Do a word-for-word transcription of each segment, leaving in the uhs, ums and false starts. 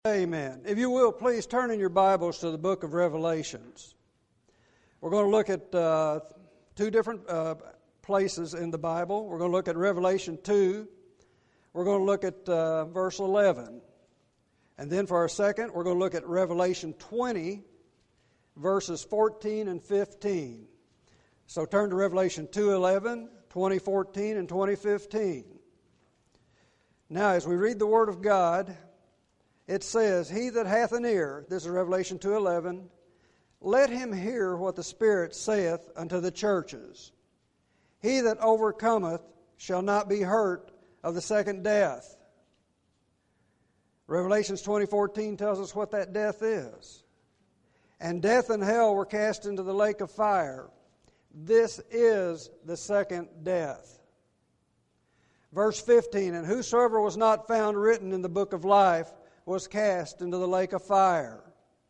Amen. If you will, please turn in your Bibles to the book of Revelations. We're going to look at uh, two different uh, places in the Bible. We're going to look at Revelation two. We're going to look at uh, verse eleven. And then for our second, we're going to look at Revelation twenty, verses fourteen and fifteen. So turn to Revelation two eleven, twenty fourteen, and twenty fifteen. Now, as we read the Word of God, it says, "He that hath an ear," this is Revelation two eleven, "let him hear what the Spirit saith unto the churches. He that overcometh shall not be hurt of the second death." Revelations twenty fourteen tells us what that death is. "And death and hell were cast into the lake of fire. This is the second death." Verse fifteen, "And whosoever was not found written in the book of life was cast into the lake of fire."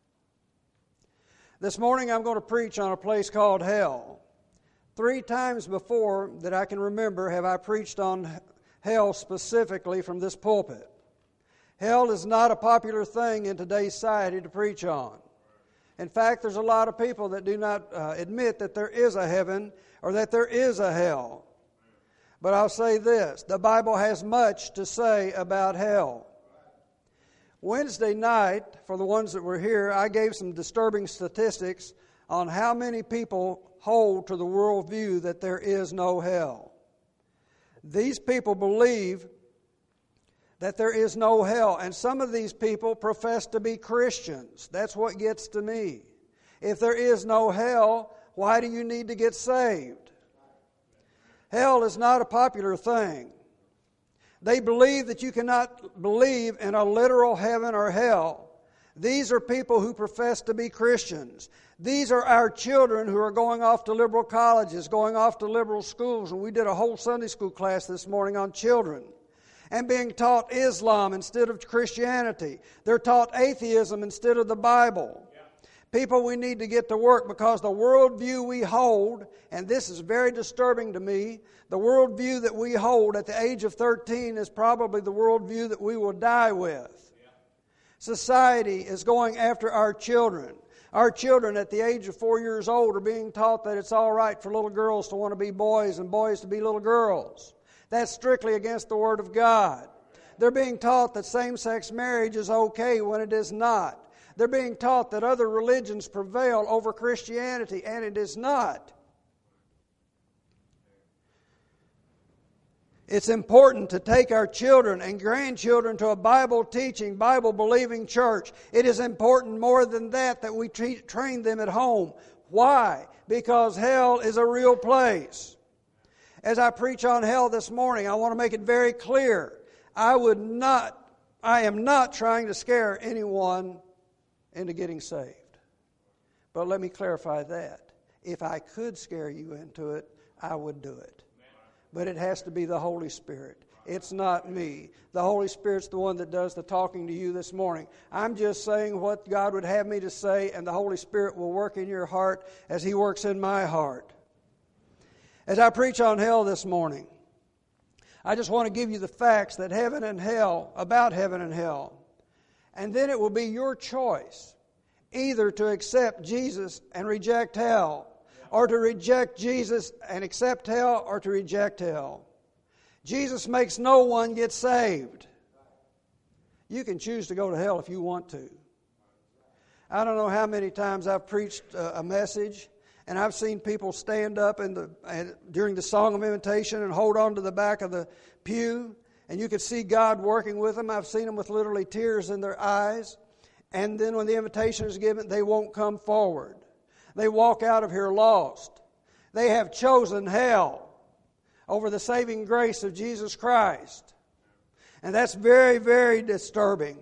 This morning I'm going to preach on a place called hell. Three times before that I can remember have I preached on hell specifically from this pulpit. Hell is not a popular thing in today's society to preach on. In fact, there's a lot of people that do not uh, admit that there is a heaven or that there is a hell. But I'll say this, the Bible has much to say about hell. Wednesday night, for the ones that were here, I gave some disturbing statistics on how many people hold to the worldview that there is no hell. These people believe that there is no hell, and some of these people profess to be Christians. That's what gets to me. If there is no hell, why do you need to get saved? Hell is not a popular thing. They believe that you cannot believe in a literal heaven or hell. These are people who profess to be Christians. These are our children who are going off to liberal colleges, going off to liberal schools. And we did a whole Sunday school class this morning on children. And being taught Islam instead of Christianity. They're taught atheism instead of the Bible. People, we need to get to work because the worldview we hold, and this is very disturbing to me, the worldview that we hold at the age of thirteen is probably the worldview that we will die with. Yeah. Society is going after our children. Our children at the age of four years old are being taught that it's all right for little girls to want to be boys and boys to be little girls. That's strictly against the Word of God. They're being taught that same-sex marriage is okay when it is not. They're being taught that other religions prevail over Christianity, and it is not. It's important to take our children and grandchildren to a Bible-teaching, Bible-believing church. It is important more than that that we treat, train them at home. Why? Because hell is a real place. As I preach on hell this morning, I want to make it very clear. I would not, I am not trying to scare anyone into getting saved. But let me clarify that. If I could scare you into it, I would do it. But it has to be the Holy Spirit. It's not me. The Holy Spirit's the one that does the talking to you this morning. I'm just saying what God would have me to say, and the Holy Spirit will work in your heart as He works in my heart. As I preach on hell this morning, I just want to give you the facts that heaven and hell, about heaven and hell. And then it will be your choice either to accept Jesus and reject hell, or to reject Jesus and accept hell, or to reject hell. Jesus makes no one get saved. You can choose to go to hell if you want to. I don't know how many times I've preached a message and I've seen people stand up in the and during the song of invitation and hold on to the back of the pew. And you could see God working with them. I've seen them with literally tears in their eyes. And then when the invitation is given, they won't come forward. They walk out of here lost. They have chosen hell over the saving grace of Jesus Christ. And that's very, very disturbing.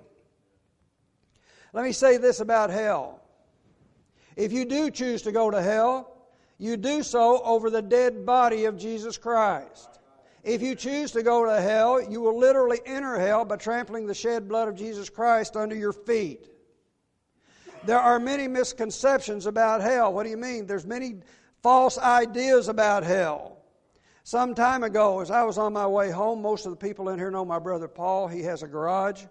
Let me say this about hell. If you do choose to go to hell, you do so over the dead body of Jesus Christ. If you choose to go to hell, you will literally enter hell by trampling the shed blood of Jesus Christ under your feet. There are many misconceptions about hell. What do you mean? There's many false ideas about hell. Some time ago, as I was on my way home, most of the people in here know my brother Paul. He has a garage.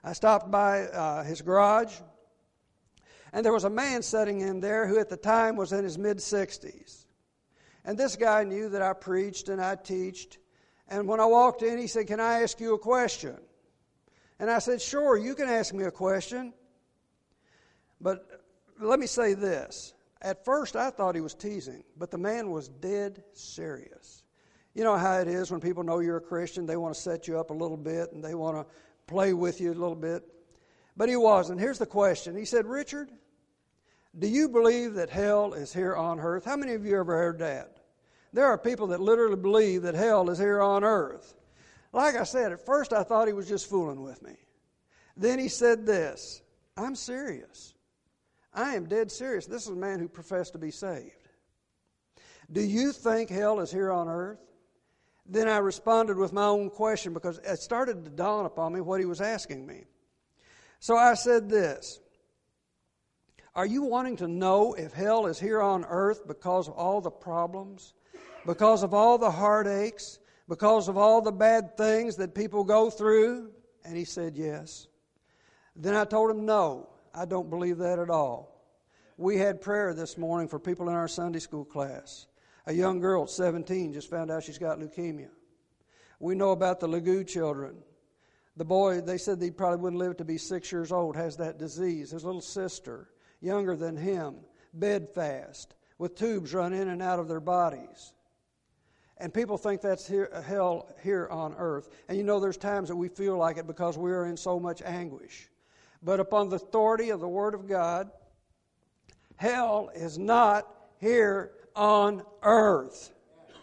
I stopped by uh, his garage, and there was a man sitting in there who at the time was in his mid-sixties. And this guy knew that I preached and I teached. And when I walked in, he said, "Can I ask you a question?" And I said, "Sure, you can ask me a question." But let me say this. At first, I thought he was teasing, but the man was dead serious. You know how it is when people know you're a Christian, they want to set you up a little bit and they want to play with you a little bit. But he wasn't. Here's the question. He said, "Richard, do you believe that hell is here on earth?" How many of you ever heard that? There are people that literally believe that hell is here on earth. Like I said, at first I thought he was just fooling with me. Then he said this, "I'm serious. I am dead serious." This is a man who professed to be saved. "Do you think hell is here on earth?" Then I responded with my own question because it started to dawn upon me what he was asking me. So I said this, "Are you wanting to know if hell is here on earth because of all the problems, because of all the heartaches, because of all the bad things that people go through?" And he said yes. Then I told him, "No, I don't believe that at all." We had prayer this morning for people in our Sunday school class. A young girl at seventeen just found out she's got leukemia. We know about the Lagoo children. The boy, they said he probably wouldn't live to be six years old, has that disease. His little sister, younger than him, bedfast, with tubes run in and out of their bodies. And people think that's here, hell here on earth. And you know there's times that we feel like it because we are in so much anguish. But upon the authority of the Word of God, hell is not here on earth.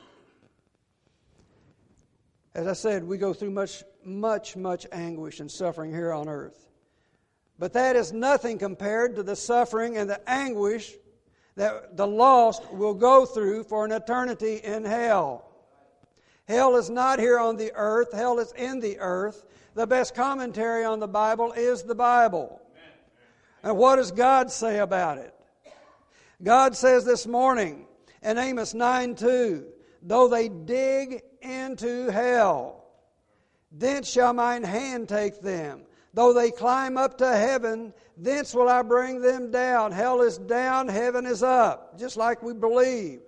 As I said, we go through much, much, much anguish and suffering here on earth. But that is nothing compared to the suffering and the anguish that the lost will go through for an eternity in hell. Hell is not here on the earth. Hell is in the earth. The best commentary on the Bible is the Bible. And what does God say about it? God says this morning in Amos nine two, "Though they dig into hell, thence shall mine hand take them. Though they climb up to heaven, thence will I bring them down." Hell is down, heaven is up, just like we believe.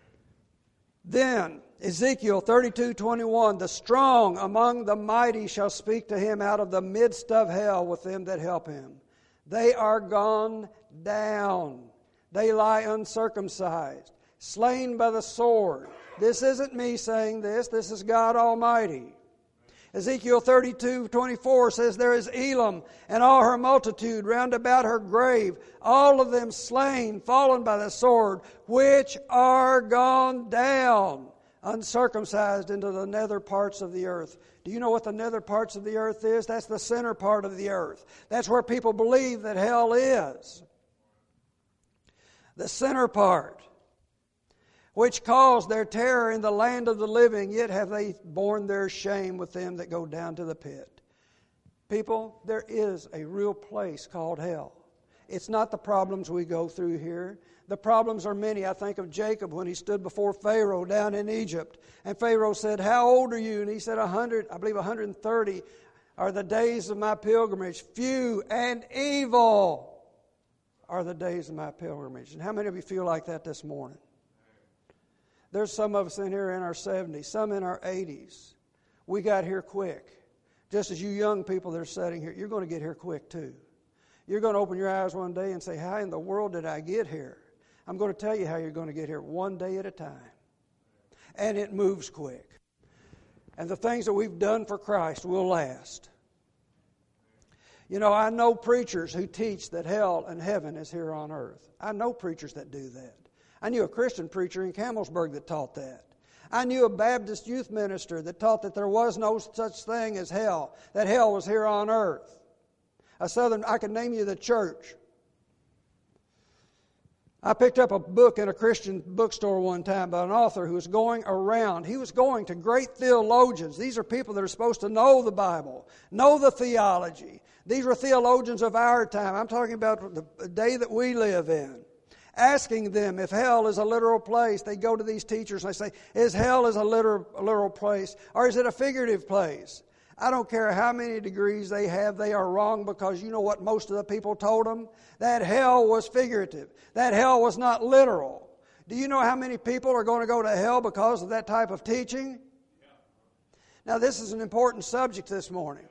Then Ezekiel thirty-two twenty-one, "The strong among the mighty shall speak to him out of the midst of hell with them that help him. They are gone down. They lie uncircumcised, slain by the sword." This isn't me saying this. This is God Almighty. Ezekiel thirty-two twenty-four says, "There is Elam and all her multitude round about her grave, all of them slain, fallen by the sword, which are gone down, uncircumcised into the nether parts of the earth." Do you know what the nether parts of the earth is? That's the center part of the earth. That's where people believe that hell is. The center part, which caused their terror in the land of the living, yet have they borne their shame with them that go down to the pit. People, there is a real place called hell. It's not the problems we go through here. The problems are many. I think of Jacob when he stood before Pharaoh down in Egypt. And Pharaoh said, "How old are you?" And he said, one hundred, I believe one hundred thirty are the days of my pilgrimage. Few and evil are the days of my pilgrimage. And how many of you feel like that this morning? There's some of us in here in our seventies, some in our eighties. We got here quick. Just as you young people that are sitting here, you're going to get here quick too. You're going to open your eyes one day and say, "How in the world did I get here?" I'm going to tell you how you're going to get here, one day at a time. And it moves quick. And the things that we've done for Christ will last. You know, I know preachers who teach that hell and heaven is here on earth. I know preachers that do that. I knew a Christian preacher in Campbellsburg that taught that. I knew a Baptist youth minister that taught that there was no such thing as hell, that hell was here on earth. A southern, I can name you the church. I picked up a book in a Christian bookstore one time by an author who was going around. He was going to great theologians. These are people that are supposed to know the Bible, know the theology. These were theologians of our time. I'm talking about the day that we live in. Asking them if hell is a literal place. They go to these teachers and they say, "Is hell is a literal, a literal place, or is it a figurative place?" I don't care how many degrees they have, they are wrong, because you know what most of the people told them? That hell was figurative. That hell was not literal. Do you know how many people are going to go to hell because of that type of teaching? Now, this is an important subject this morning.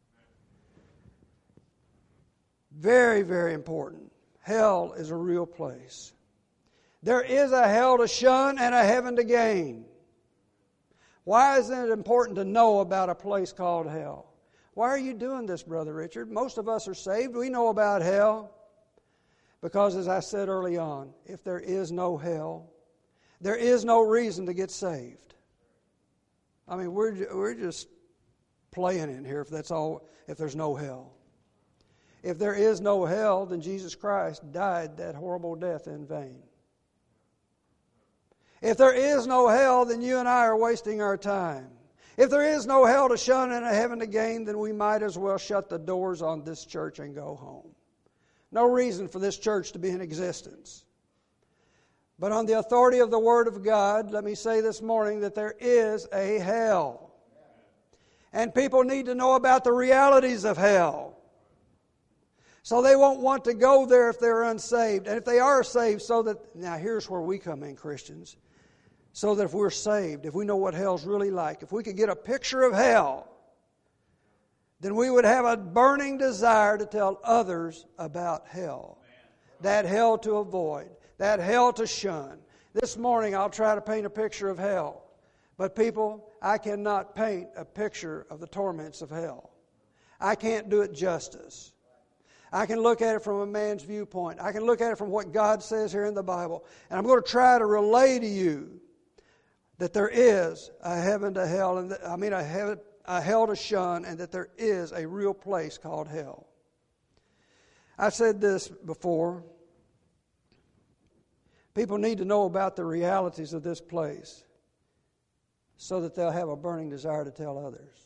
Very, very important. Hell is a real place. There is a hell to shun and a heaven to gain. Why is it important to know about a place called hell? Why are you doing this, Brother Richard? Most of us are saved. We know about hell. Because, as I said early on, if there is no hell, there is no reason to get saved. I mean, we're we're just playing in here if that's all. If there's no hell, if there is no hell, then Jesus Christ died that horrible death in vain. If there is no hell, then you and I are wasting our time. If there is no hell to shun and a heaven to gain, then we might as well shut the doors on this church and go home. No reason for this church to be in existence. But on the authority of the Word of God, let me say this morning that there is a hell. And people need to know about the realities of hell. So they won't want to go there if they're unsaved. And if they are saved, so that, now here's where we come in, Christians. So that if we're saved, if we know what hell's really like, if we could get a picture of hell, then we would have a burning desire to tell others about hell. That hell to avoid. That hell to shun. This morning I'll try to paint a picture of hell. But people, I cannot paint a picture of the torments of hell. I can't do it justice. I can look at it from a man's viewpoint. I can look at it from what God says here in the Bible. And I'm going to try to relay to you that there is a heaven to hell, and I mean a heaven a hell to shun, and that there is a real place called hell. I said this before. People need to know about the realities of this place so that they'll have a burning desire to tell others.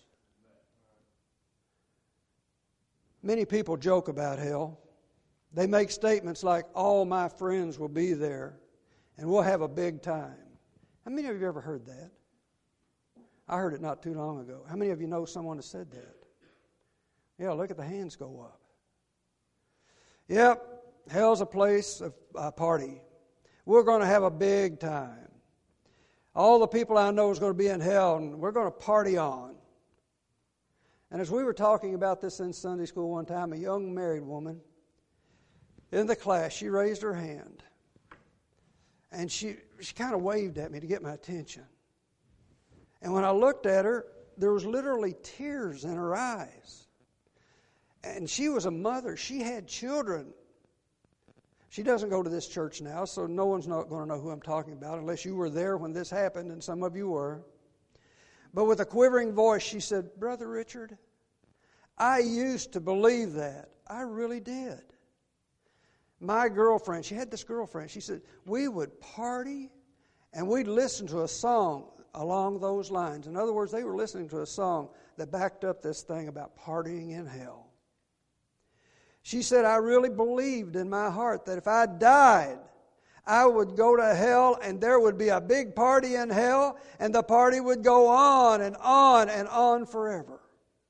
Many people joke about hell. They make statements like, all my friends will be there and we'll have a big time. How many of you ever heard that? I heard it not too long ago. How many of you know someone that said that? Yeah, look at the hands go up. Yep, hell's a place of a party. We're going to have a big time. All the people I know is going to be in hell, and we're going to party on. And as we were talking about this in Sunday school one time, a young married woman in the class, she raised her hand. And she, she kind of waved at me to get my attention. And when I looked at her, there was literally tears in her eyes. And she was a mother. She had children. She doesn't go to this church now, so no one's not going to know who I'm talking about unless you were there when this happened, and some of you were. But with a quivering voice, she said, Brother Richard, I used to believe that. I really did. My girlfriend, she had this girlfriend, she said, we would party and we'd listen to a song along those lines. In other words, they were listening to a song that backed up this thing about partying in hell. She said, I really believed in my heart that if I died, I would go to hell and there would be a big party in hell and the party would go on and on and on forever.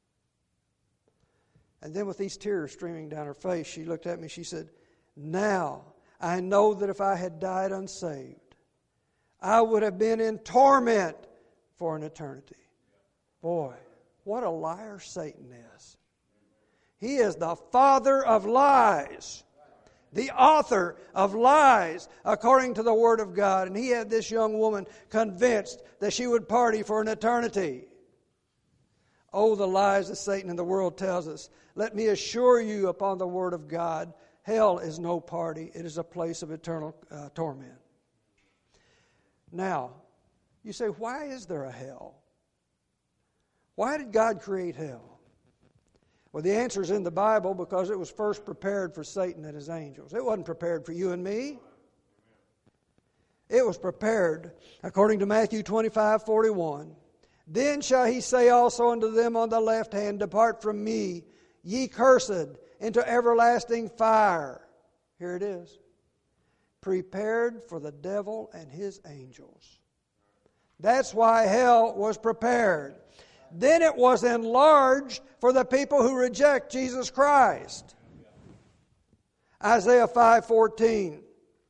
And then with these tears streaming down her face, she looked at me, she said, now I know that if I had died unsaved, I would have been in torment for an eternity. Boy, what a liar Satan is. He is the father of lies, the author of lies, according to the Word of God. And he had this young woman convinced that she would party for an eternity. Oh, the lies that Satan and the world tells us. Let me assure you upon the Word of God, hell is no party. It is a place of eternal uh, torment. Now, you say, why is there a hell? Why did God create hell? Well, the answer is in the Bible, because it was first prepared for Satan and his angels. It wasn't prepared for you and me. It was prepared, according to Matthew twenty-five forty-one. Then shall he say also unto them on the left hand, Depart from me, ye cursed, into everlasting fire. Here it is. Prepared for the devil and his angels. That's why hell was prepared. Then it was enlarged for the people who reject Jesus Christ. Isaiah five fourteen,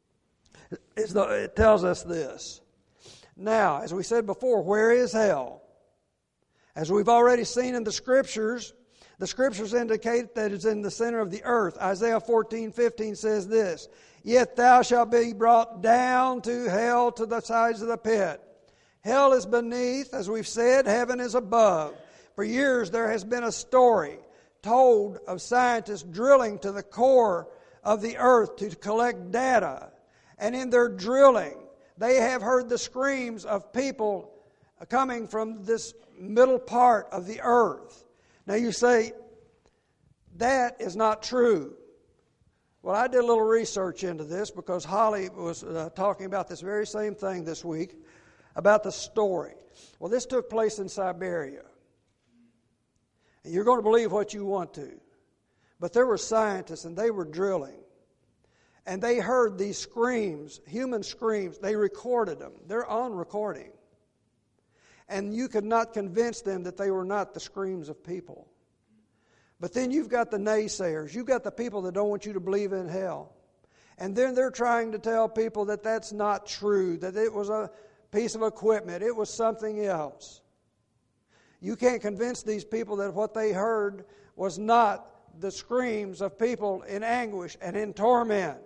it tells us this. Now, as we said before, where is hell? As we've already seen in the Scriptures, the Scriptures indicate that it's in the center of the earth. Isaiah fourteen fifteen says this, Yet thou shalt be brought down to hell, to the sides of the pit. Hell is beneath, as we've said, heaven is above. For years there has been a story told of scientists drilling to the core of the earth to collect data. And in their drilling, they have heard the screams of people coming from this middle part of the earth. Now you say, that is not true. Well, I did a little research into this because Holly was uh, talking about this very same thing this week, about the story. Well, this took place in Siberia. And you're going to believe what you want to. But there were scientists and they were drilling. And they heard these screams, human screams. They recorded them. They're on recording. And you could not convince them that they were not the screams of people. But then you've got the naysayers. You've got the people that don't want you to believe in hell. And then they're trying to tell people that that's not true, that it was a piece of equipment. It was something else. You can't convince these people that what they heard was not the screams of people in anguish and in torment.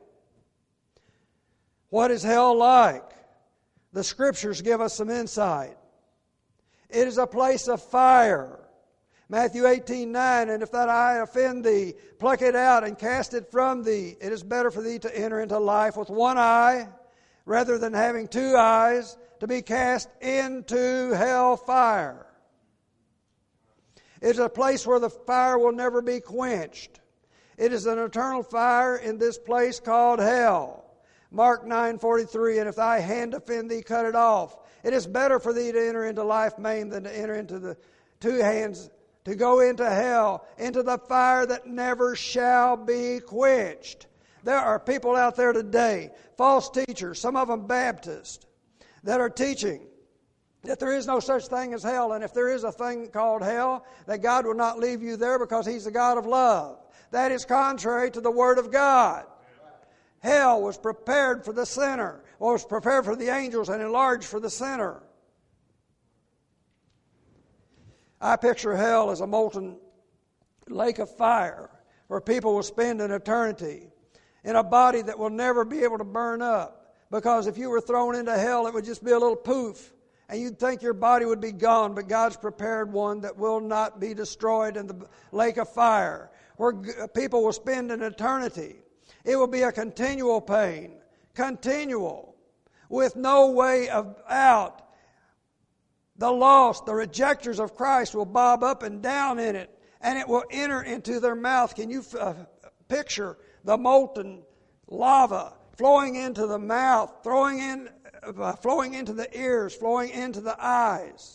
What is hell like? The Scriptures give us some insight. It is a place of fire. Matthew eighteen nine, and if that eye offend thee, pluck it out and cast it from thee. It is better for thee to enter into life with one eye, rather than having two eyes, to be cast into hell fire. It is a place where the fire will never be quenched. It is an eternal fire in this place called hell. Mark nine forty-three, and if thy hand offend thee, cut it off. It is better for thee to enter into life maimed than to enter into the two hands, to go into hell, into the fire that never shall be quenched. There are people out there today, false teachers, some of them Baptists, that are teaching that there is no such thing as hell, and if there is a thing called hell, that God will not leave you there because He's the God of love. That is contrary to the Word of God. Hell was prepared for the sinner, or was prepared for the angels and enlarged for the sinner. I picture hell as a molten lake of fire where people will spend an eternity in a body that will never be able to burn up. Because if you were thrown into hell, it would just be a little poof, and you'd think your body would be gone, but God's prepared one that will not be destroyed in the lake of fire, where people will spend an eternity. It will be a continual pain, continual, with no way of out. The lost, the rejectors of Christ will bob up and down in it, and it will enter into their mouth. Can you uh, picture the molten lava flowing into the mouth, throwing in, uh, flowing into the ears, flowing into the eyes,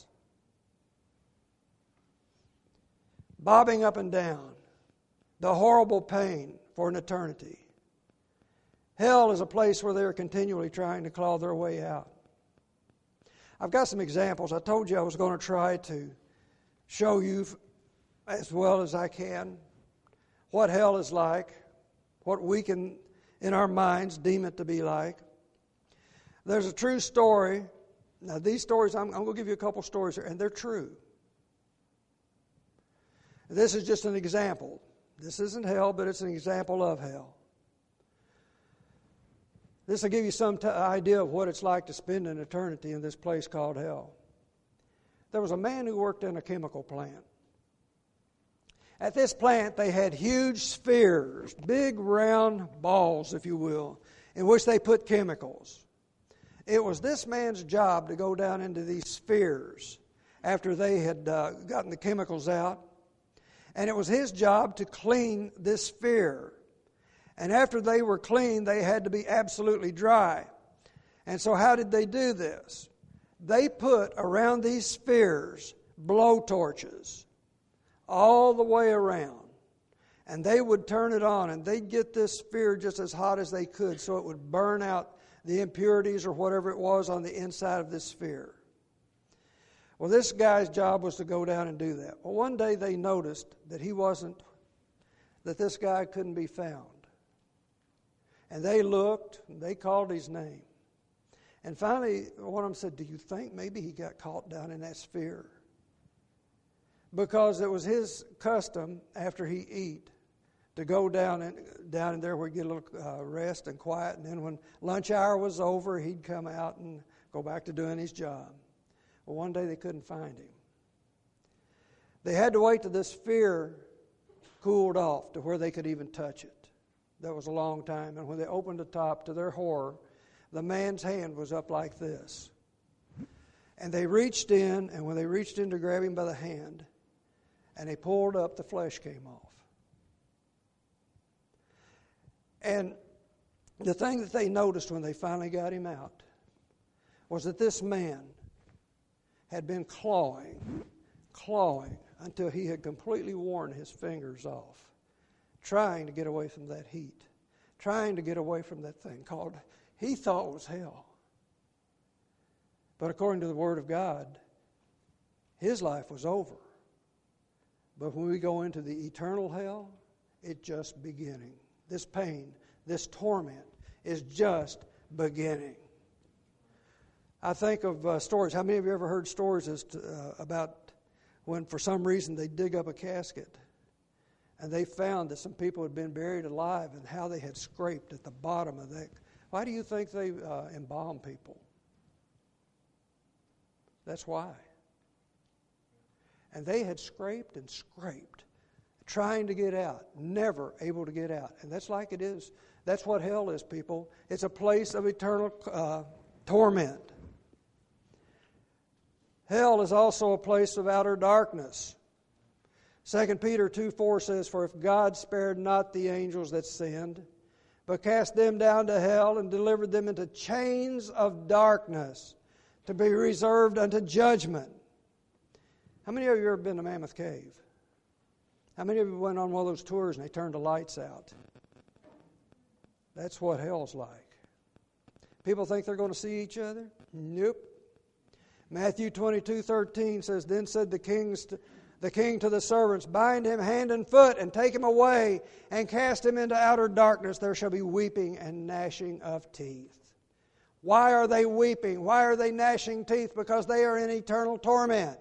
bobbing up and down, the horrible pain for an eternity. Hell is a place where they're continually trying to claw their way out. I've got some examples. I told you I was going to try to show you as well as I can what hell is like, what we can, in our minds, deem it to be like. There's a true story. Now, these stories, I'm, I'm going to give you a couple stories here, and they're true. This is just an example. This isn't hell, but it's an example of hell. This will give you some t- idea of what it's like to spend an eternity in this place called hell. There was a man who worked in a chemical plant. At this plant, they had huge spheres, big round balls, if you will, in which they put chemicals. It was this man's job to go down into these spheres after they had uh, gotten the chemicals out. And it was his job to clean this sphere. And after they were clean, they had to be absolutely dry. And so how did they do this? They put around these spheres blow torches all the way around. And they would turn it on, and they'd get this sphere just as hot as they could so it would burn out the impurities or whatever it was on the inside of this sphere. Well, this guy's job was to go down and do that. Well, one day they noticed that he wasn't, that this guy couldn't be found. And they looked, and they called his name. And finally, one of them said, do you think maybe he got caught down in that sphere? Because it was his custom after he eat to go down in, down in there where he'd get a little uh, rest and quiet. And then when lunch hour was over, he'd come out and go back to doing his job. Well, one day they couldn't find him. They had to wait till this sphere cooled off to where they could even touch it. That was a long time. And when they opened the top, to their horror, the man's hand was up like this. And they reached in, and when they reached in to grab him by the hand, and they pulled up, the flesh came off. And the thing that they noticed when they finally got him out was that this man had been clawing, clawing, until he had completely worn his fingers off, trying to get away from that heat, trying to get away from that thing called, he thought was hell. But according to the Word of God, his life was over. But when we go into the eternal hell, it's just beginning. This pain, this torment is just beginning. I think of uh, stories. How many of you ever heard stories as to, uh, about when for some reason they dig up a casket and they found that some people had been buried alive and how they had scraped at the bottom of that? Why do you think they uh, embalm people? That's why. And they had scraped and scraped, trying to get out, never able to get out. And that's like it is. That's what hell is, people. It's a place of eternal uh, torment. Hell is also a place of outer darkness. Second Peter two four says, for if God spared not the angels that sinned, but cast them down to hell and delivered them into chains of darkness to be reserved unto judgment. How many of you have ever been to Mammoth Cave? How many of you went on one of those tours and they turned the lights out? That's what hell's like. People think they're going to see each other? Nope. Matthew twenty-two thirteen says, then said the kings to, the king to the servants, bind him hand and foot and take him away and cast him into outer darkness. There shall be weeping and gnashing of teeth. Why are they weeping? Why are they gnashing teeth? Because they are in eternal torment.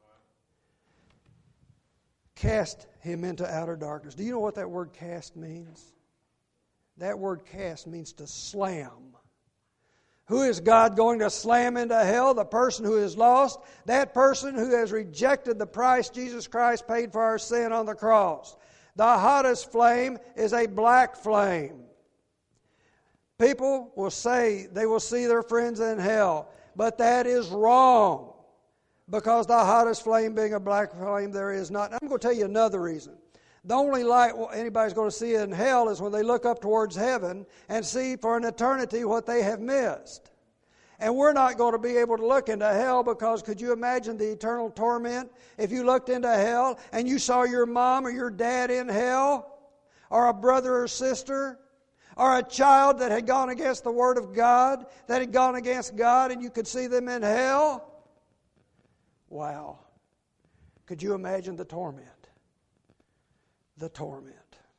Cast him into outer darkness. Do you know what that word cast means? That word cast means to slam. Who is God going to slam into hell? The person who is lost. That person who has rejected the price Jesus Christ paid for our sin on the cross. The hottest flame is a black flame. People will say they will see their friends in hell, but that is wrong. Because the hottest flame being a black flame, there is not. I'm going to tell you another reason. The only light anybody's going to see in hell is when they look up towards heaven and see for an eternity what they have missed. And we're not going to be able to look into hell because could you imagine the eternal torment if you looked into hell and you saw your mom or your dad in hell, or a brother or sister, or a child that had gone against the Word of God, that had gone against God, and you could see them in hell? Wow. Could you imagine the torment? The torment.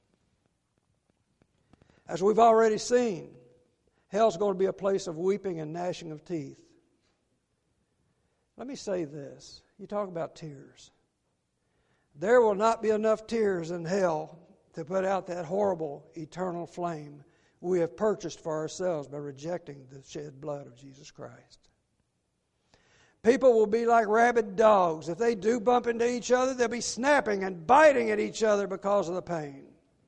As we've already seen, hell's going to be a place of weeping and gnashing of teeth. Let me say this. You talk about tears. There will not be enough tears in hell to put out that horrible eternal flame we have purchased for ourselves by rejecting the shed blood of Jesus Christ. People will be like rabid dogs. If they do bump into each other, they'll be snapping and biting at each other because of the pain.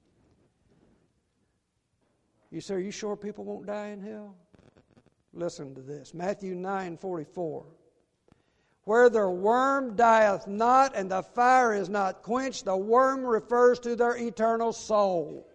You say, are you sure people won't die in hell? Listen to this. Matthew nine forty-four. Where the worm dieth not and the fire is not quenched, the worm refers to their eternal soul.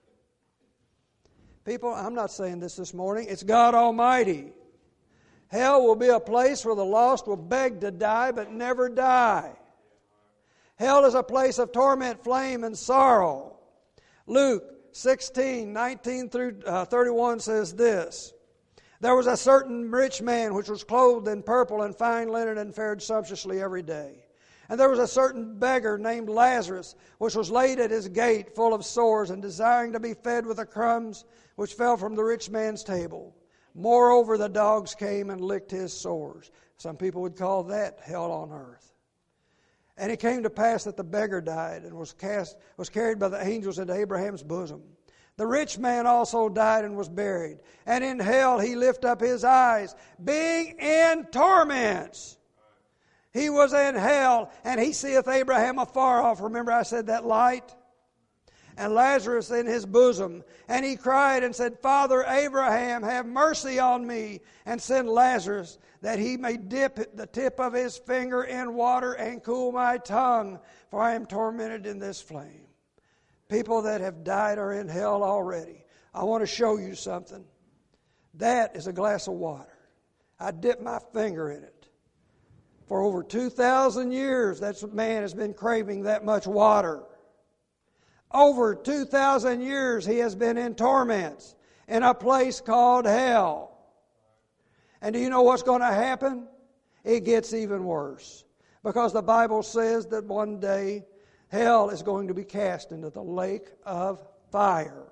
People, I'm not saying this this morning. It's God Almighty. Hell will be a place where the lost will beg to die but never die. Hell is a place of torment, flame, and sorrow. Luke sixteen, nineteen through thirty-one says this. There was a certain rich man which was clothed in purple and fine linen and fared sumptuously every day. And there was a certain beggar named Lazarus, which was laid at his gate full of sores and desiring to be fed with the crumbs which fell from the rich man's table. Moreover, the dogs came and licked his sores. Some people would call that hell on earth. And it came to pass that the beggar died and was cast, was carried by the angels into Abraham's bosom. The rich man also died and was buried. And in hell he lifted up his eyes, being in torments. He was in hell, and he seeth Abraham afar off. Remember I said that light? And Lazarus in his bosom. And he cried and said, Father Abraham, have mercy on me, and send Lazarus, that he may dip the tip of his finger in water and cool my tongue, for I am tormented in this flame. People that have died are in hell already. I want to show you something. That is a glass of water. I dipped my finger in it. For over two thousand years, that man has been craving that much water. Over two thousand years, he has been in torments in a place called hell. And do you know what's going to happen? It gets even worse. Because the Bible says that one day, hell is going to be cast into the lake of fire.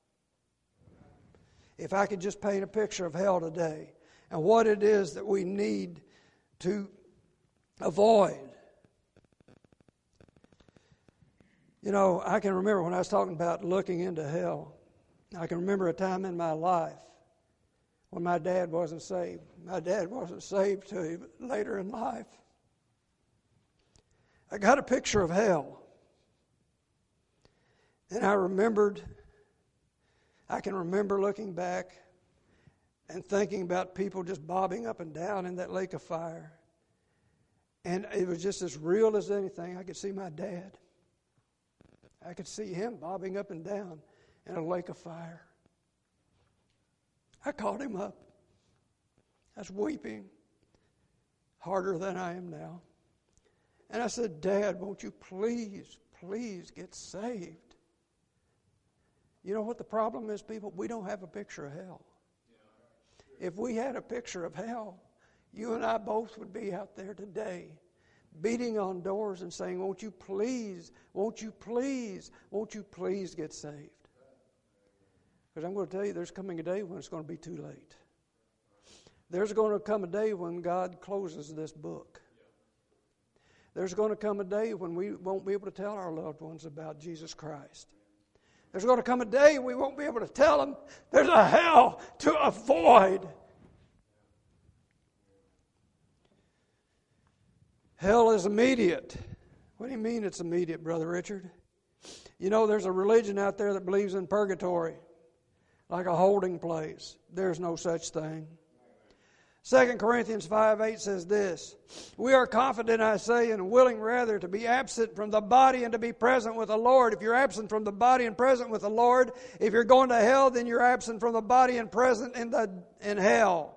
If I could just paint a picture of hell today and what it is that we need to avoid. You know, I can remember when I was talking about looking into hell, I can remember a time in my life when my dad wasn't saved. My dad wasn't saved till later in life. I got a picture of hell. And I remembered, I can remember looking back and thinking about people just bobbing up and down in that lake of fire. And it was just as real as anything. I could see my dad. I could see him bobbing up and down in a lake of fire. I called him up. I was weeping harder than I am now. And I said, Dad, won't you please, please get saved? You know what the problem is, people? We don't have a picture of hell. If we had a picture of hell, you and I both would be out there today beating on doors and saying, won't you please, won't you please, won't you please get saved? Because I'm going to tell you, there's coming a day when it's going to be too late. There's going to come a day when God closes this book. There's going to come a day when we won't be able to tell our loved ones about Jesus Christ. There's going to come a day we won't be able to tell them there's a hell to avoid. Hell is immediate. What do you mean it's immediate, Brother Richard? You know, there's a religion out there that believes in purgatory, like a holding place. There's no such thing. Second Corinthians five eight says this, we are confident, I say, and willing rather to be absent from the body and to be present with the Lord. If you're absent from the body and present with the Lord, if you're going to hell, then you're absent from the body and present in the in hell.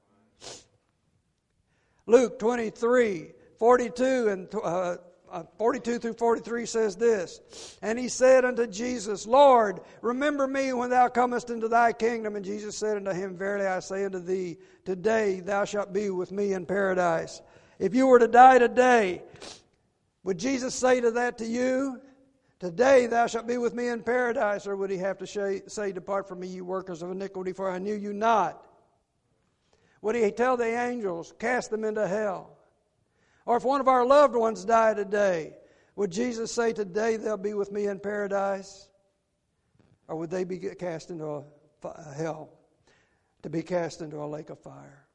Luke twenty-three forty-two and uh, forty-two through forty-three says this, and he said unto Jesus, Lord, remember me when thou comest into thy kingdom. And Jesus said unto him, verily I say unto thee, today thou shalt be with me in paradise. If you were to die today, would Jesus say to that to you, today thou shalt be with me in paradise? Or would he have to say, depart from me, you workers of iniquity, for I knew you not? Would he tell the angels, cast them into hell? Or if one of our loved ones died today, would Jesus say, today they'll be with me in paradise? Or would they be cast into a, a hell, to be cast into a lake of fire?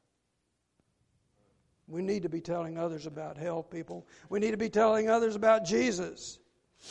We need to be telling others about hell, people. We need to be telling others about Jesus.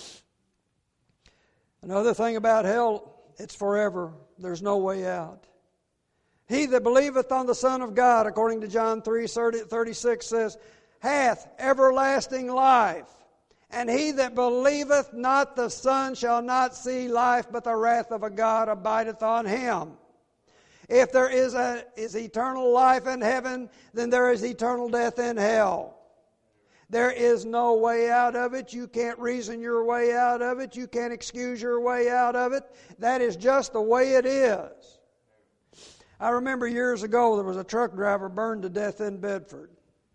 Another thing about hell, it's forever. There's no way out. He that believeth on the Son of God, according to John three thirty-six says, hath everlasting life. And he that believeth not the Son shall not see life, but the wrath of a God abideth on him. If there is, a, is eternal life in heaven, then there is eternal death in hell. There is no way out of it. You can't reason your way out of it. You can't excuse your way out of it. That is just the way it is. I remember years ago there was a truck driver burned to death in Bedford.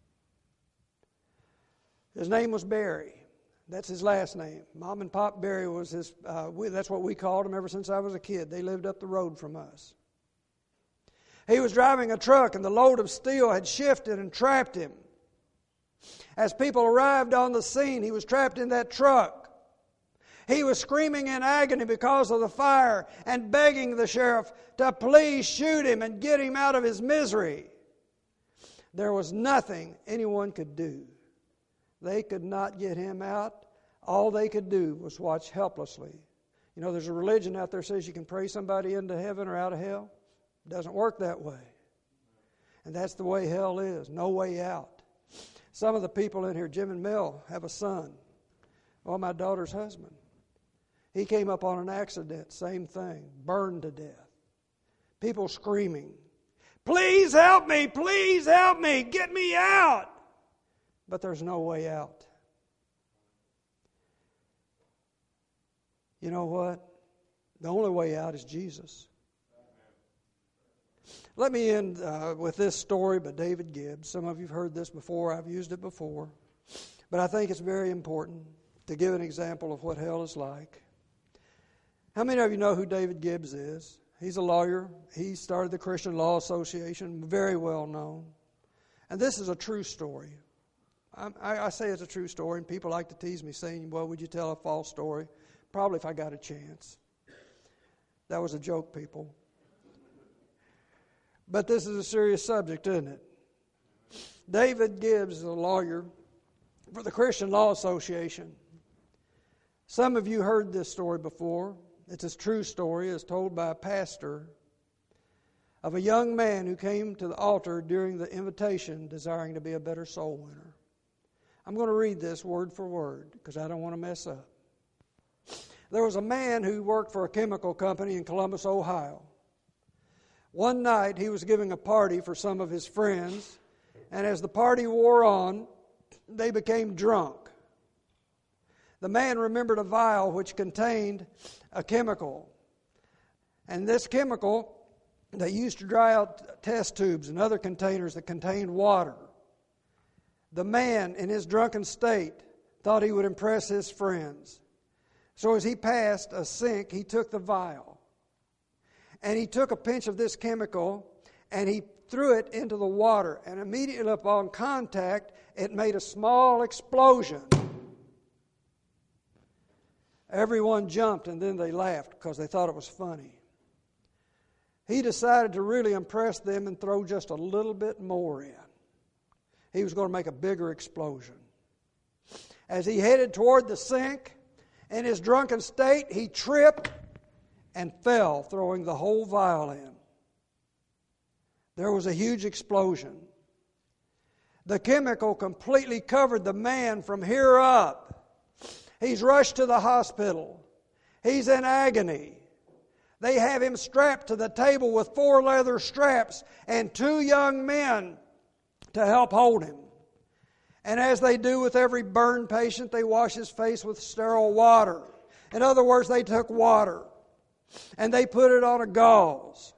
His name was Barry. That's his last name. Mom and Pop Barry was his, uh, we, that's what we called him ever since I was a kid. They lived up the road from us. He was driving a truck and the load of steel had shifted and trapped him. As people arrived on the scene, he was trapped in that truck. He was screaming in agony because of the fire and begging the sheriff to please shoot him and get him out of his misery. There was nothing anyone could do. They could not get him out. All they could do was watch helplessly. You know, there's a religion out there that says you can pray somebody into heaven or out of hell. It doesn't work that way. And that's the way hell is. No way out. Some of the people in here, Jim and Mel, have a son. Well, my daughter's husband. He came up on an accident, same thing, burned to death. People screaming, please help me, please help me, get me out. But there's no way out. You know what? The only way out is Jesus. Let me end uh, with this story by David Gibbs. Some of you have heard this before. I've used it before. But I think it's very important to give an example of what hell is like. How many of you know who David Gibbs is? He's a lawyer. He started the Christian Law Association, very well known. And this is a true story. I, I say it's a true story, and people like to tease me saying, well, would you tell a false story? Probably if I got a chance. That was a joke, people. But this is a serious subject, isn't it? David Gibbs is a lawyer for the Christian Law Association. Some of you heard this story before. It's a true story. It's told by a pastor of a young man who came to the altar during the invitation desiring to be a better soul winner. I'm going to read this word for word because I don't want to mess up. There was a man who worked for a chemical company in Columbus, Ohio. One night he was giving a party for some of his friends, and as the party wore on, they became drunk. The man remembered a vial which contained a chemical. And this chemical, they used to dry out test tubes and other containers that contained water. The man, in his drunken state, thought he would impress his friends. So as he passed a sink, he took the vial. And he took a pinch of this chemical and he threw it into the water. And immediately upon contact, it made a small explosion. Everyone jumped and then they laughed because they thought it was funny. He decided to really impress them and throw just a little bit more in. He was going to make a bigger explosion. As he headed toward the sink, in his drunken state, he tripped and fell, throwing the whole vial in. There was a huge explosion. The chemical completely covered the man from here up. He's rushed to the hospital. He's in agony. They have him strapped to the table with four leather straps and two young men to help hold him. And as they do with every burn patient, they wash his face with sterile water. In other words, they took water and they put it on a gauze.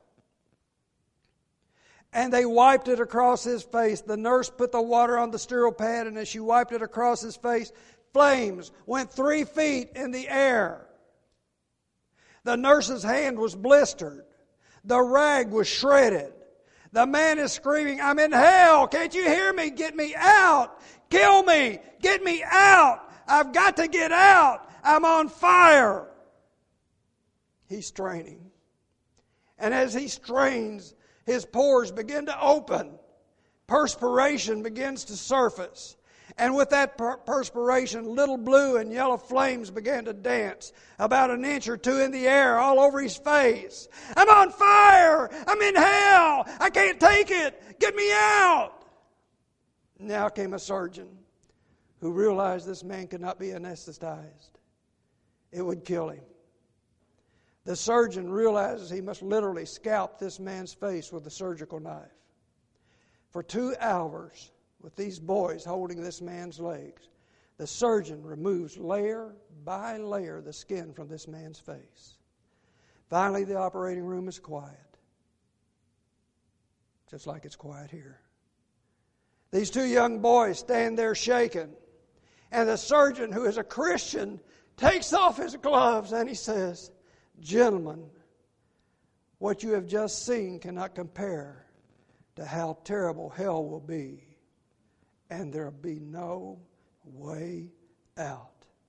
And they wiped it across his face. The nurse put the water on the sterile pad, and as she wiped it across his face, flames went three feet in the air. The nurse's hand was blistered. The rag was shredded. The man is screaming, I'm in hell. Can't you hear me? Get me out. Kill me. Get me out. I've got to get out. I'm on fire. He's straining. And as he strains, his pores begin to open. Perspiration begins to surface. And with that per- perspiration, little blue and yellow flames began to dance about an inch or two in the air all over his face. I'm on fire! I'm in hell! I can't take it! Get me out! Now came a surgeon who realized this man could not be anesthetized. It would kill him. The surgeon realizes he must literally scalp this man's face with a surgical knife. For two hours, with these boys holding this man's legs, the surgeon removes layer by layer the skin from this man's face. Finally, the operating room is quiet. just like it's quiet here. These two young boys stand there shaking. And the surgeon, who is a Christian, takes off his gloves and he says, "Gentlemen, what you have just seen cannot compare to how terrible hell will be. And there will be no way out."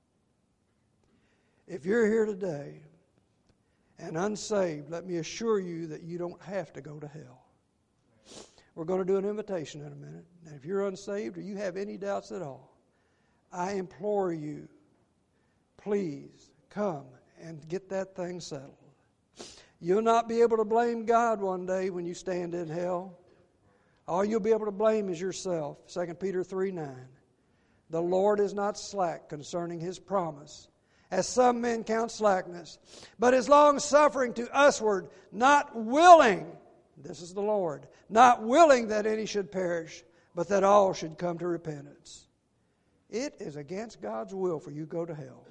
If you're here today and unsaved, let me assure you that you don't have to go to hell. We're going to do an invitation in a minute. And if you're unsaved or you have any doubts at all, I implore you, please come and get that thing settled. You'll not be able to blame God one day when you stand in hell. All you'll be able to blame is yourself. Second Peter three nine. The Lord is not slack concerning His promise, as some men count slackness, but is long-suffering to usward, not willing, this is the Lord, not willing that any should perish, but that all should come to repentance. It is against God's will for you to go to hell.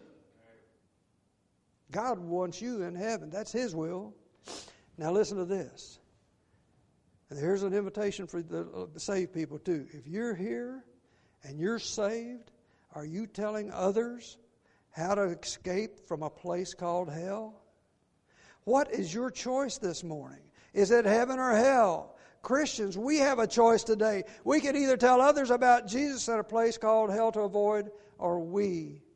God wants you in heaven. That's His will. Now listen to this. And here's an invitation for the, uh, the saved people too. If you're here and you're saved, are you telling others how to escape from a place called hell? What is your choice this morning? Is it heaven or hell? Christians, we have a choice today. We can either tell others about Jesus at a place called hell to avoid, or we